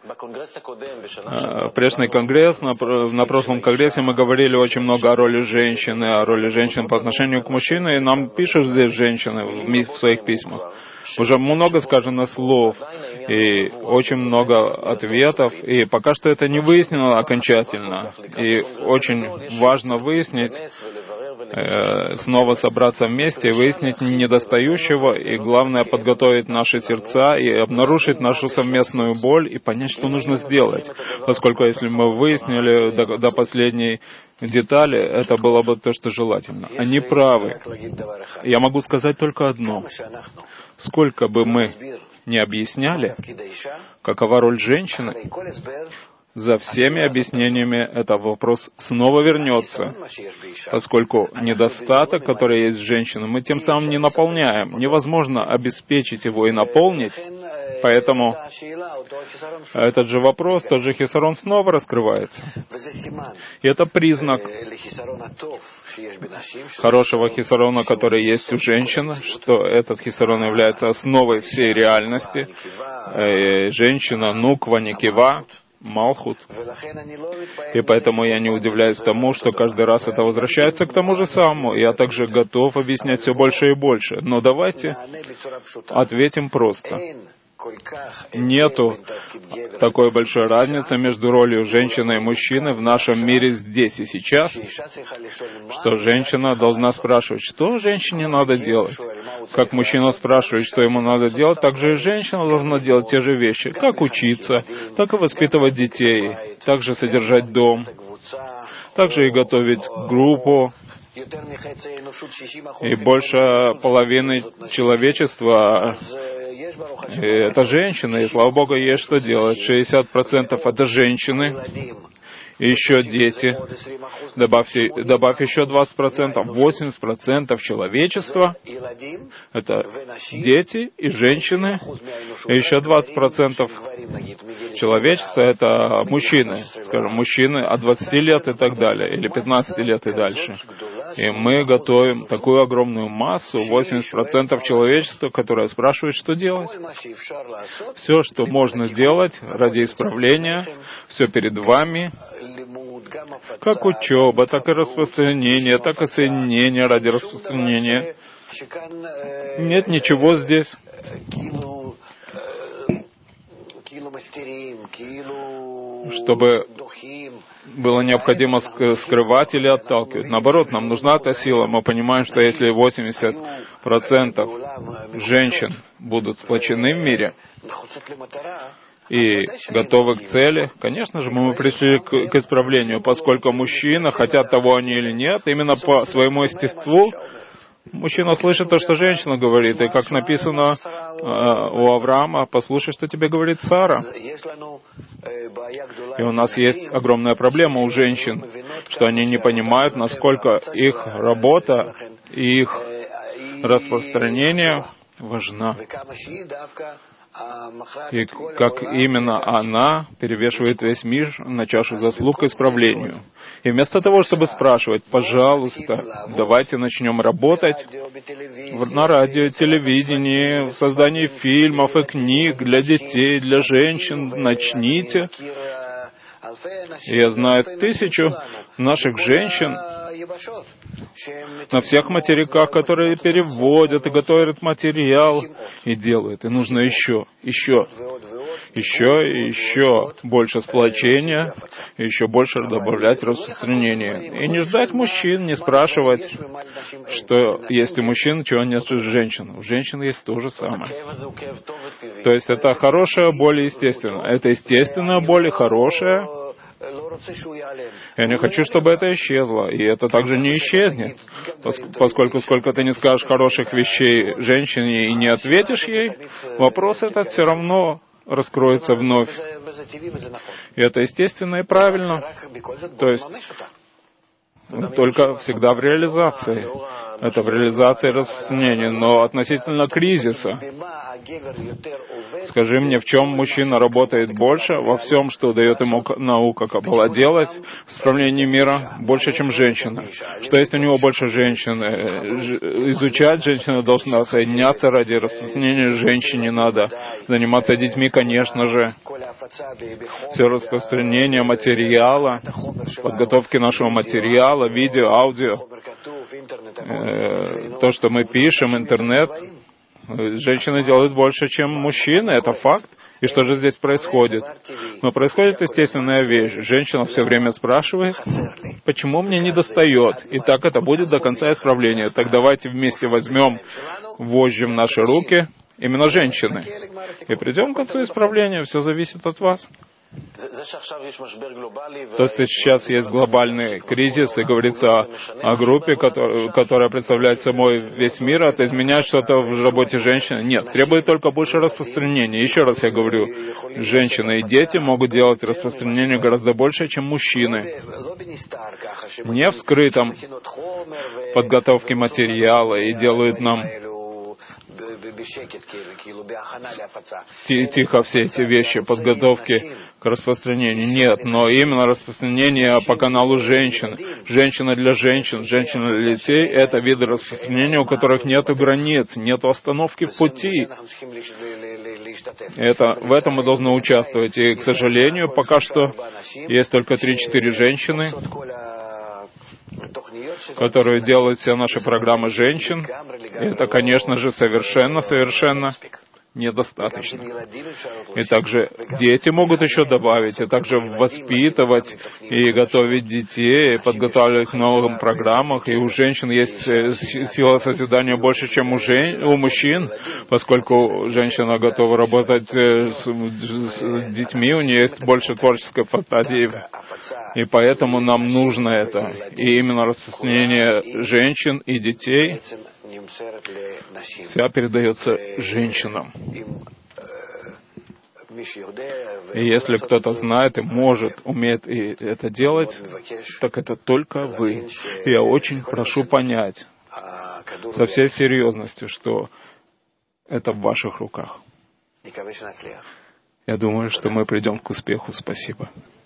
Прежний конгресс, на прошлом конгрессе мы говорили очень много о роли женщин по отношению к мужчине, и нам пишут здесь женщины в своих письмах. Уже много сказано слов, и очень много ответов, и пока что это не выяснено окончательно. И очень важно выяснить, снова собраться вместе и выяснить недостающего, и главное подготовить наши сердца и обнаружить нашу совместную боль и понять, что нужно сделать. Поскольку если мы выяснили до последней детали, это было бы то, что желательно. Они правы. Я могу сказать только одно. Сколько бы мы ни объясняли, какова роль женщины, за всеми объяснениями этот вопрос снова вернется, поскольку недостаток, который есть в женщине, мы тем самым не наполняем. Невозможно обеспечить его и наполнить, поэтому этот же вопрос, тот же хисарон снова раскрывается. И это признак хорошего хисарона, который есть у женщины, что этот хисарон является основой всей реальности. Женщина, нуква, никива, Малхут. И поэтому я не удивляюсь тому, что каждый раз это возвращается к тому же самому. Я также готов объяснять все больше и больше. Но давайте ответим просто. Нету такой большой разницы между ролью женщины и мужчины в нашем мире здесь и сейчас, что женщина должна спрашивать, что женщине надо делать. Как мужчина спрашивает, что ему надо делать, так же и женщина должна делать те же вещи. Как учиться, так и воспитывать детей, также содержать дом, также и готовить группу. И больше половины человечества это женщины, и слава Богу, есть что делать. 60% это женщины, и еще дети. Добавь еще 20%, 80% человечества это дети и женщины, и еще 20% человечества это мужчины, скажем, мужчины от 20 лет и так далее, или 15 лет и дальше. И мы готовим такую огромную массу, 80% человечества, которое спрашивает, что делать. Все, что можно сделать ради исправления, все перед вами, как учеба, так и распространение, так и соединение ради распространения. Нет ничего здесь, чтобы было необходимо скрывать или отталкивать. Наоборот, нам нужна эта сила. Мы понимаем, что если 80% женщин будут сплочены в мире и готовы к цели, конечно же, мы пришли к исправлению, поскольку мужчина, хотят того они или нет, именно по своему естеству, мужчина слышит то, что женщина говорит, и как написано у Авраама, послушай, что тебе говорит Сара. И у нас есть огромная проблема у женщин, что они не понимают, насколько их работа и их распространение важна. И как именно она перевешивает весь мир на чашу заслуг к исправлению. И вместо того, чтобы спрашивать, пожалуйста, давайте начнем работать на радио, телевидении, в создании фильмов и книг для детей, для женщин, начните. Я знаю 1000 наших женщин на всех материках, которые переводят и готовят материал и делают. И нужно еще больше сплочения, еще больше добавлять распространения. И не ждать мужчин, не спрашивать, что есть у мужчин, чего нет у женщин. У женщин есть то же самое. То есть это хорошая боль, естественно. Это естественная боль и хорошая. Я не хочу, чтобы это исчезло, и это также не исчезнет, поскольку сколько ты не скажешь хороших вещей женщине и не ответишь ей, вопрос этот все равно раскроется вновь. И это естественно и правильно. То есть только всегда в реализации. Это в реализации и распространении. Но относительно кризиса, скажи мне, в чем мужчина работает больше, во всем, что дает ему наука Каббала делать в исправлении мира, больше, чем женщина. Что есть у него больше женщины? Изучать женщина должна, соединяться ради распространения женщине надо, заниматься детьми, конечно же. Все распространение материала, подготовки нашего материала, видео, аудио, то, что мы пишем, интернет, женщины делают больше, чем мужчины, это факт. И что же здесь происходит? Но происходит естественная вещь. Женщина все время спрашивает, почему мне не достает? И так это будет до конца исправления. Так давайте вместе возьмем вожжи в наши руки, именно женщины, и придем к концу исправления. Все зависит от вас. То, что сейчас есть глобальный кризис, и говорится о группе, которая представляет собой весь мир, это изменяет что-то в работе женщины? Нет, требует только больше распространения. Еще раз я говорю, женщины и дети могут делать распространение гораздо больше, чем мужчины. Не в скрытом подготовке материала и делают нам тихо все эти вещи, подготовки к распространению. Нет, но именно распространение по каналу женщин. Женщина для женщин, женщина для детей — это виды распространения, у которых нет границ, нет остановки в пути. В этом мы должны участвовать. И, к сожалению, пока что есть только 3-4 женщины, которые делают все наши программы женщин. И это, конечно же, совершенно недостаточно. И также дети могут еще добавить, и также воспитывать и готовить детей, и подготавливать к новым программам. И у женщин есть сила созидания больше, чем у мужчин, поскольку женщина готова работать с детьми, у нее есть больше творческой фантазии. И поэтому нам нужно это. И именно распространение женщин и детей вся передается женщинам. И если кто-то знает и может, умеет и это делать, так это только вы. И я очень прошу понять со всей серьезностью, что это в ваших руках. Я думаю, что мы придем к успеху. Спасибо.